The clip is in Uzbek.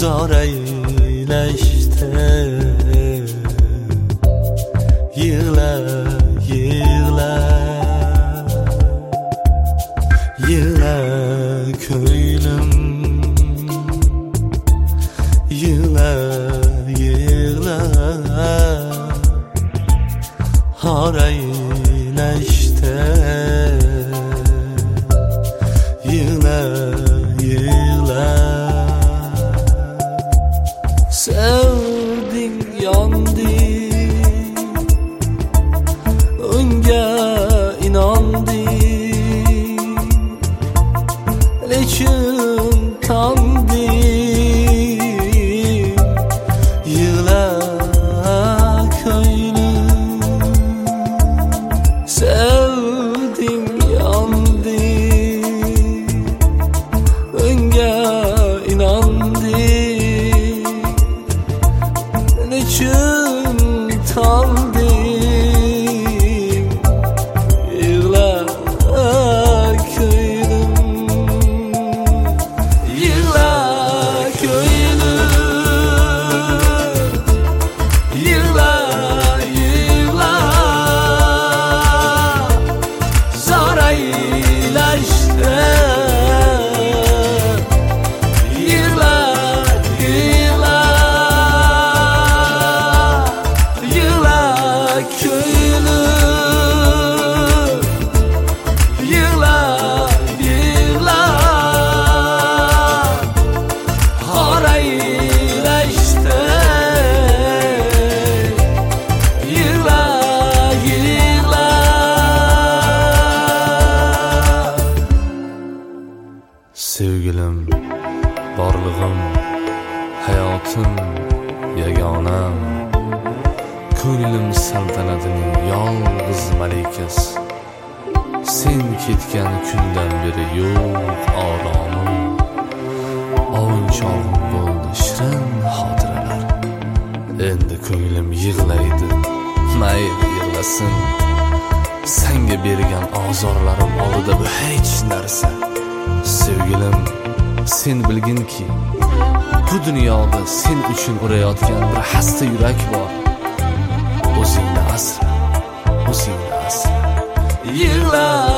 zor eyleshdi. Yig'la, yig'la, yig'la ko'nglim, yig'la, yig'la, har eyleshdi. Yig'la, yig'la, sevding, yonding, unga inonding, lekin tonding. Yig'la ko'nglim, sevding, yonding, unga inonding, lekin tonding. Yig'la ko'nglim, yig'la ko'nglim, yig'la, yig'la, zor eyleshdi. Yig'la, yig'la, yig'la ko'nglim, yig'la, yig'la, har eyleshdi. Yig'la, yig'la. Sevgilim, borlig'im, hayotim, yagonam, ko'nglim saltanatining yolg'iz malikasi. Sen ketgan kundan beri yo'q oromim, ovunchog'im bo'ldi shirin xotiralar. Endi ko'nglim yig'laydi, mayli yig'lasin. Senga bergan ozorlarim oldida bu hech narsa. Sevgilim, sen bilginki, bu dunyoda sen uchun urayotgan bir xasta yurak bor. O'zingni asra, o'zingni asra. Yig'la